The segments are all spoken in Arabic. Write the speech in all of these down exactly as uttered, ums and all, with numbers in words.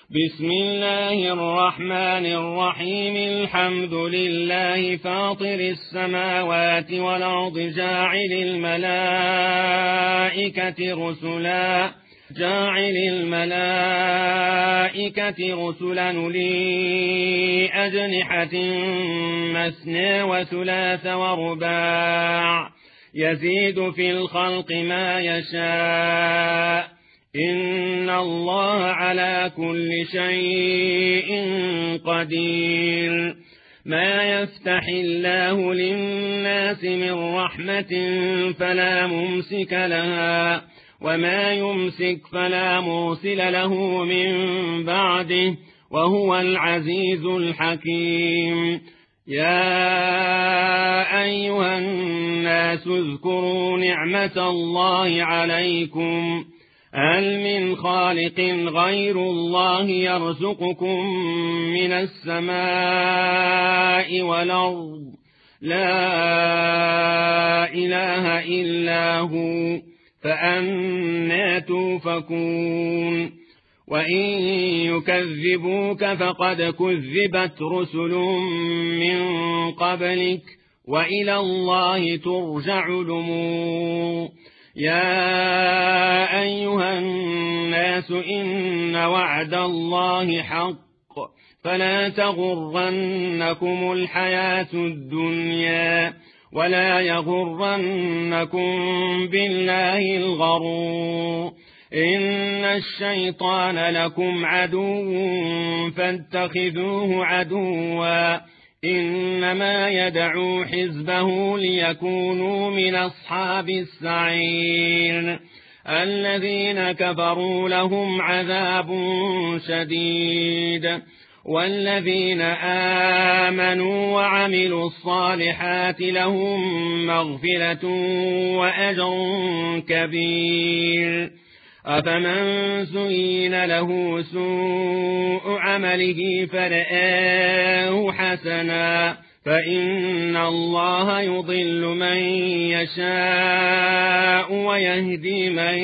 بسم الله الرحمن الرحيم الحمد لله فاطر السماوات والأرض جاعل الملائكة رسلا جاعل الملائكة رسلا أولي أجنحة مثنى وثلاث ورباع يزيد في الخلق ما يشاء إن الله على كل شيء قدير. ما يفتح الله للناس من رحمة فلا ممسك لها وما يمسك فلا مرسل له من بعده وهو العزيز الحكيم. يا أيها الناس اذكروا نعمة الله عليكم هل من خالق غير الله يرزقكم من السماء والأرض لا إله إلا هو فأنى توفكون. وإن يكذبوك فقد كذبت رسل من قبلك وإلى الله ترجع الأمور. يا أيها الناس إن وعد الله حق فلا تغرنكم الحياة الدنيا ولا يغرنكم بالله الغرور. إن الشيطان لكم عدو فاتخذوه عدوا إنما يدعو حزبه ليكونوا من أصحاب السعير. الذين كفروا لهم عذاب شديد والذين آمنوا وعملوا الصالحات لهم مغفرة وأجر كبير. أفمن زين له سوء عمله فرآه حسنا فإن الله يضل من يشاء ويهدي من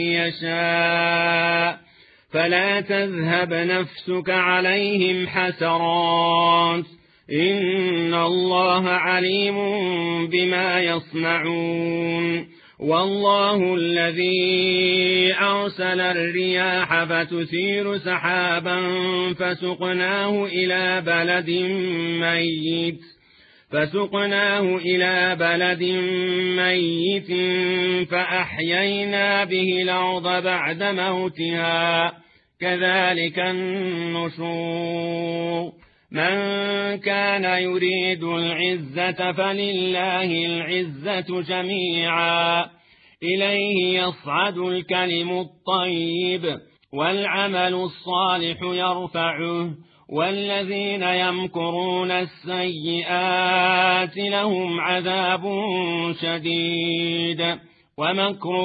يشاء فلا تذهب نفسك عليهم حسرات إن الله عليم بما يصنعون. والله الذي أرسل الرياح فتثير سحابا فسقناه إلى بلد ميت فسقناه إلى بلد ميت فأحيينا به الأرض بعد موتها كذلك النشور. من كان يريد العزة فلله العزة جميعا إليه يصعد الكلم الطيب والعمل الصالح يرفعه والذين يمكرون السيئات لهم عذاب شديد ومكر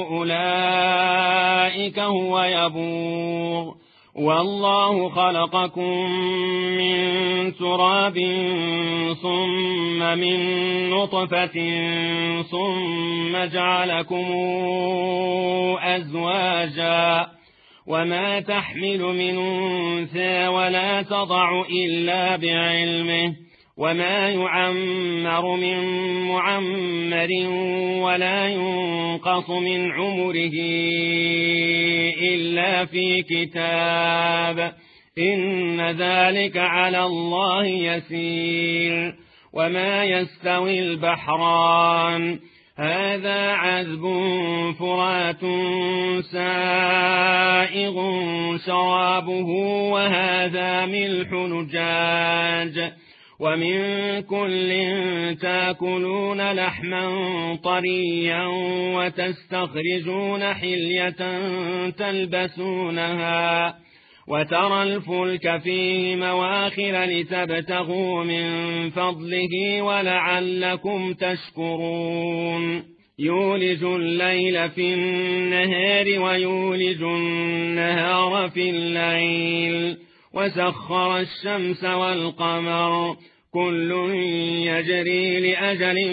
أولئك هو يبور. والله خلقكم من تراب ثم من نطفة ثم جعلكم أزواجا وما تحمل من أنثى ولا تضع إلا بعلمه وما يعمر من معمر ولا ينقص من عمره إلا في كتاب إن ذلك على الله يسير. وما يستوي البحران هذا عذب فرات سائغ شرابه وهذا ملح نجاج ومن كل تاكلون لحما طريا وتستخرجون حلية تلبسونها وترى الفلك فيه مواخر لتبتغوا من فضله ولعلكم تشكرون. يولج الليل في النهار ويولج النهار في الليل وسخر الشمس والقمر كل يجري لأجل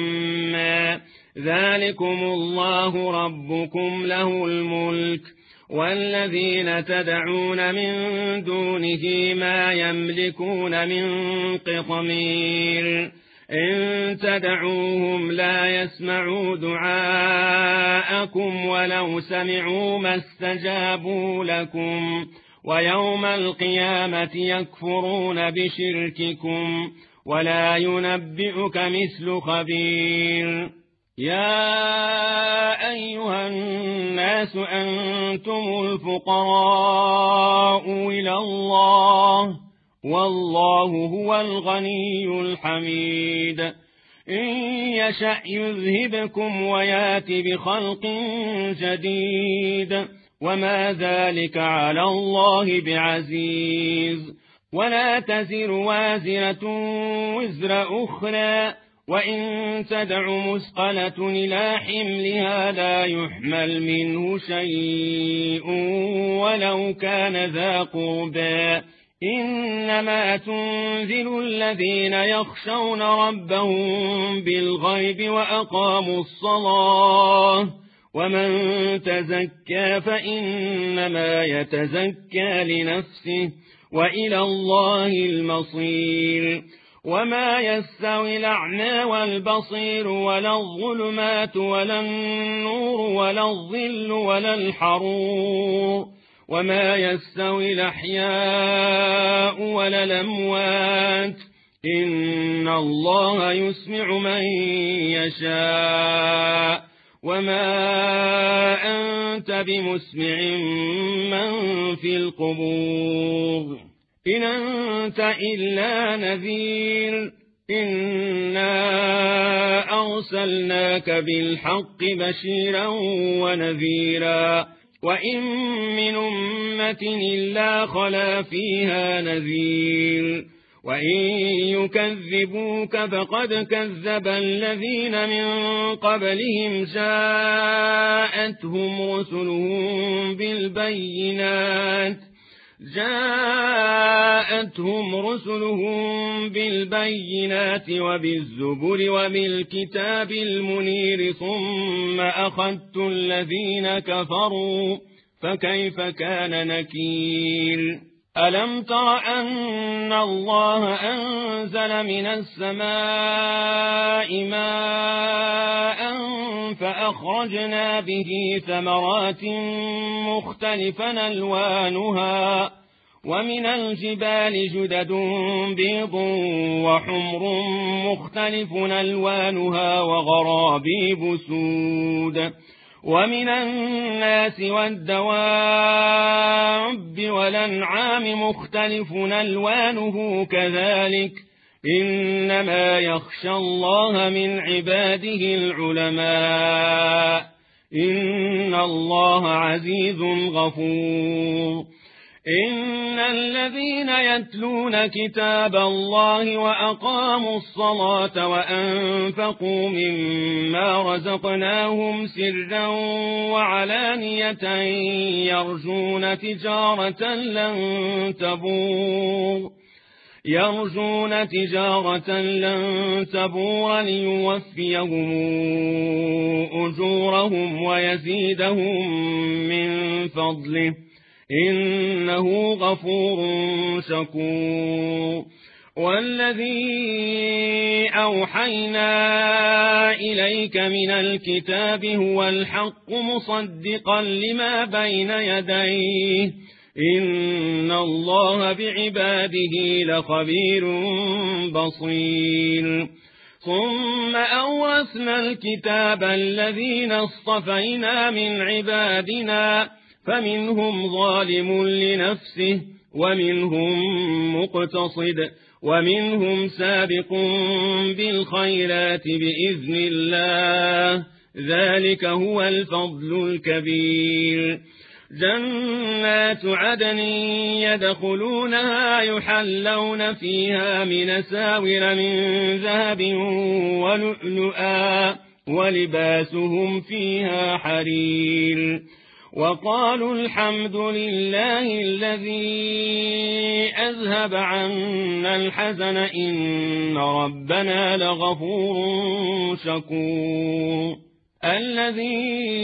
مسمى ذلكم الله ربكم له الملك والذين تدعون من دونه ما يملكون من قطمير إن تدعوهم لا يسمعوا دعاءكم ولو سمعوا ما استجابوا لكم ويوم القيامة يكفرون بشرككم ولا ينبئك مثل خبير. يا أيها الناس أنتم الفقراء إلى الله والله هو الغني الحميد إن يشأ يذهبكم ويات بخلق جديد وما ذلك على الله بعزيز. ولا تزر وازرة وزر أخرى وإن تدع مثقلة إلى حملها لا يحمل منه شيء ولو كان ذا قربى إنما تنذر الذين يخشون ربهم بالغيب وأقاموا الصلاة ومن تزكى فإنما يتزكى لنفسه وإلى الله المصير. وما يستوي الأعمى والبصير ولا الظلمات ولا النور ولا الظل ولا الحرور وما يستوي الأحياء ولا الأموات إن الله يسمع من يشاء وما أنت بمسمع من في القبور إن أنت إلا نذير إنا أرسلناك بالحق بشيرا ونذيرا وإن من أمة إلا خلا فيها نذير وإن يكذبوك فقد كذب الذين من قبلهم جاءتهم رسلهم بالبينات جاءتهم رسلهم بالبينات وبالزبر وبالكتاب المنير ثم أخذت الذين كفروا فكيف كان نكير. ألم تر أن الله أنزل من السماء ماء فأخرجنا به ثمرات مختلفا ألوانها ومن الجبال جدد بيض وحمر مختلف ألوانها وغرابيب سود ومن الناس والدواب والأنعام مختلف ألوانه كذلك إنما يخشى الله من عباده العلماء إن الله عزيز غفور. إن الذين يتلون كتاب الله وأقاموا الصلاة وأنفقوا مما رزقناهم سرا وعلانية يرجون تجارة لن تبور يرجون تجارة لن تبور ليوفيهم أجورهم ويزيدهم من فضله إنه غفور شكور. والذي أوحينا إليك من الكتاب هو الحق مصدقا لما بين يديه إن الله بعباده لخبير بصير. ثم أورثنا الكتاب الذين اصطفينا من عبادنا فمنهم ظالم لنفسه ومنهم مقتصد ومنهم سابق بالخيرات بإذن الله ذلك هو الفضل الكبير. جنات عدن يدخلونها يحلون فيها من ساور من ذهب ولؤلؤا ولباسهم فيها حرير. وقالوا الحمد لله الذي أذهب عنا الحزن إن ربنا لغفور شكور. الذي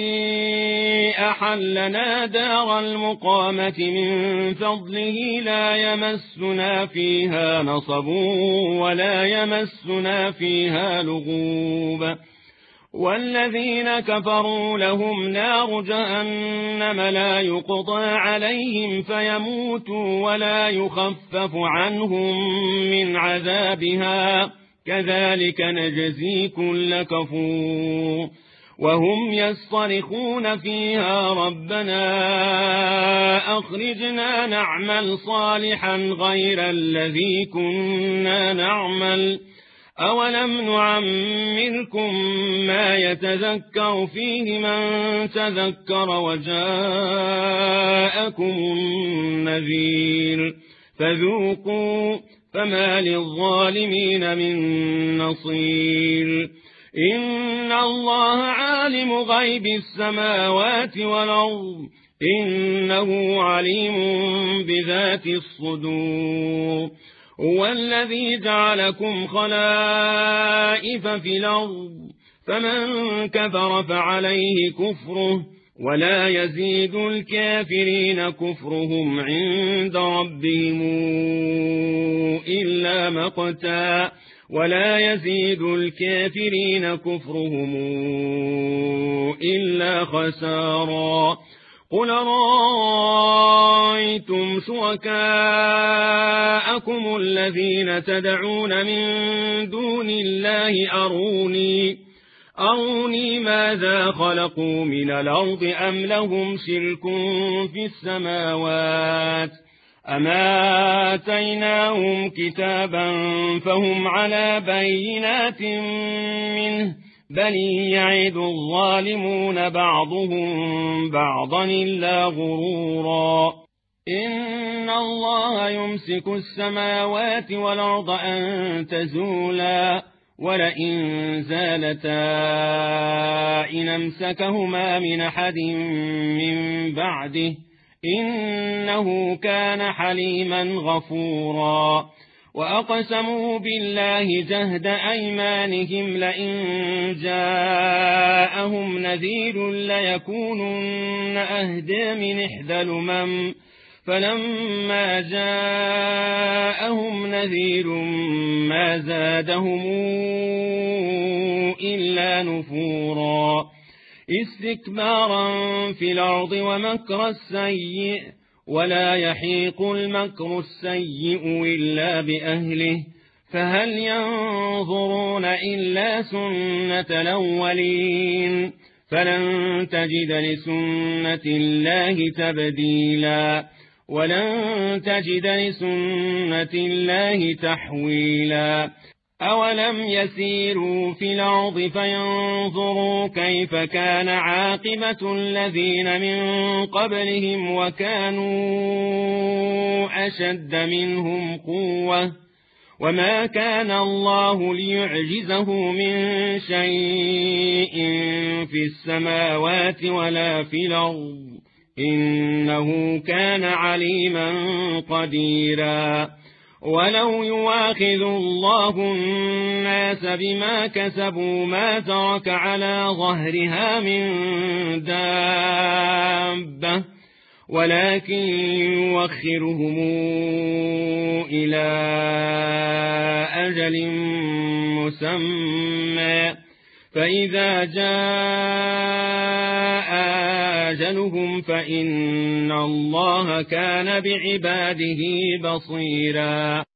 أحلنا دار المقامة من فضله لا يمسنا فيها نصب ولا يمسنا فيها لغوب والذين كفروا لهم نار جهنم لا يقضى عليهم فيموتوا ولا يخفف عنهم من عذابها كذلك نجزي كل كفور وهم يصطرخون فيها ربنا أخرجنا نعمل صالحا غير الذي كنا نعمل أولم نعمركم ما يتذكر فيه من تذكر وجاءكم النذير فذوقوا فما للظالمين من نصير إن الله عالم غيب السماوات والأرض إنه عليم بذات الصدور هو الذي جعلكم خلائف في الأرض فمن كفر فعليه كفره ولا يزيد الكافرين كفرهم عند ربهم إلا مقتا ولا يزيد الكافرين كفرهم إلا خسارا قل رأيتم شركاءكم الذين تدعون من دون الله أروني أروني ماذا خلقوا من الأرض أم لهم شرك في السماوات أما آتيناهم كتابا فهم على بينات منه بل يعد الظالمون بعضهم بعضا إلا غرورا إن الله يمسك السماوات والأرض أن تزولا ولئن زالتا إن امسكهما من أحد من بعده إنه كان حليما غفورا وأقسموا بالله جهد أيمانهم لئن جاءهم نذير ليكونن أهدى من إحدى الأمم فلما جاءهم نذير ما زادهم إلا نفورا استكبارا في الأرض ومكر السيء ولا يحيق المكر السيء إلا بأهله فهل ينظرون إلا سنة الأولين فلن تجد لسنة الله تبديلا ولن تجد لسنة الله تحويلا أولم يسيروا في الأرض فينظروا كيف كان عاقبة الذين من قبلهم وكانوا أشد منهم قوة وما كان الله ليعجزه من شيء في السماوات ولا في الأرض إنه كان عليما قديرا ولو يواخذ الله الناس بما كسبوا ما ترك على ظهرها من دابة ولكن يوخرهم إلى أجل مسمى فإذا جاء أجلهم فإن الله كان بعباده بصيرا